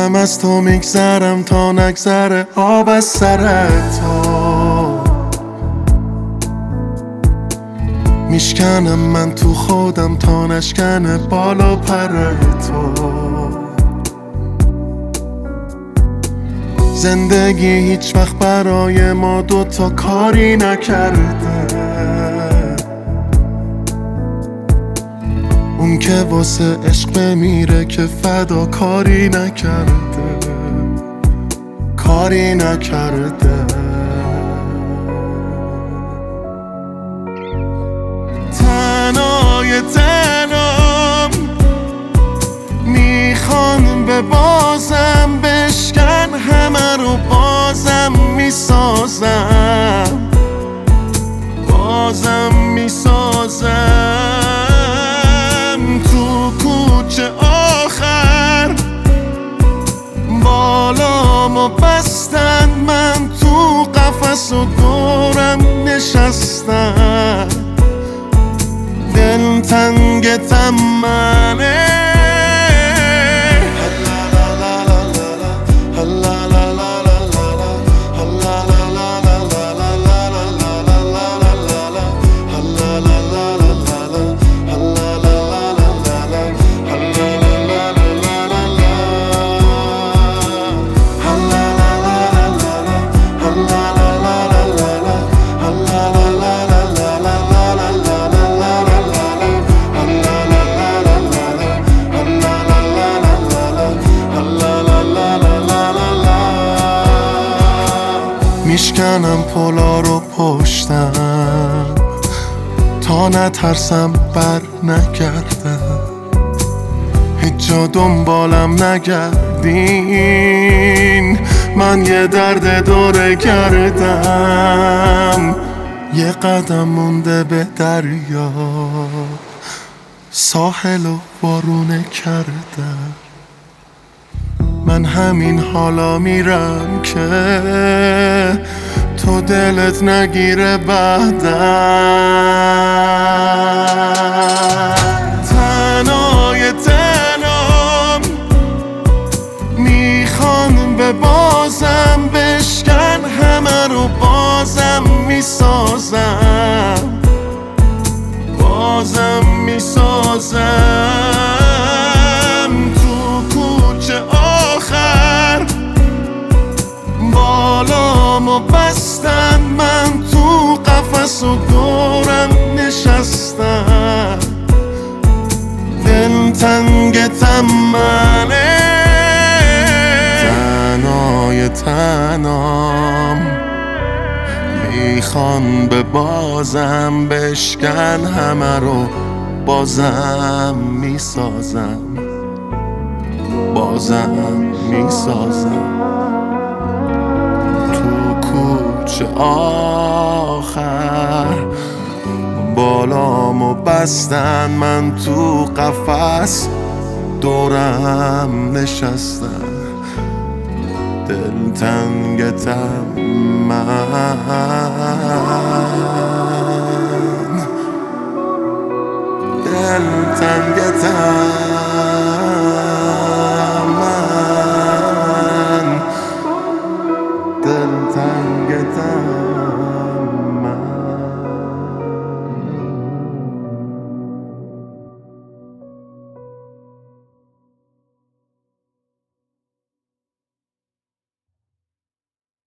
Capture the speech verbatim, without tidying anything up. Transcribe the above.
دارم از تو میگذرم تا نگذره آب از سر تو. میشکنم من تو خودم تا نشکنه بالا پر تو. زندگی هیچ وقت برای ما دوتا کاری نکرده. اون که واسه عشق بمیره که فدا کاری نکرده، کاری نکرده. تنهای تنام میخوان به بازم بشکن، همه رو بازم میسازم، بازم میسازم. تو کوچه آخر بالامو بستن، من تو قفس و دورم نشستن. دل تنگتم منه، میشکنم پولا رو پشتم تا نترسم بر نگردم. هیچ جا دنبالم نگردین، من یه درد دوره کردم. یه قدم مونده به دریا، ساحل و وارونه کردم. من همین حالا میرم که تو دلت نگیره بعدم. تنهای تنام میخوان به بازم بشکن، همه رو بازم میسازم، بازم میسازم. بالامو بستن، من تو قفس و دورم نشستن. دل تنگتم منه، تنهای تنام میخوان به بازم بشکن، همه رو بازم میسازم، بازم میسازم. کوچه آخر بالامو بستن، من تو قفس دورم نشستن. دل تنگتم من، دل تنگتم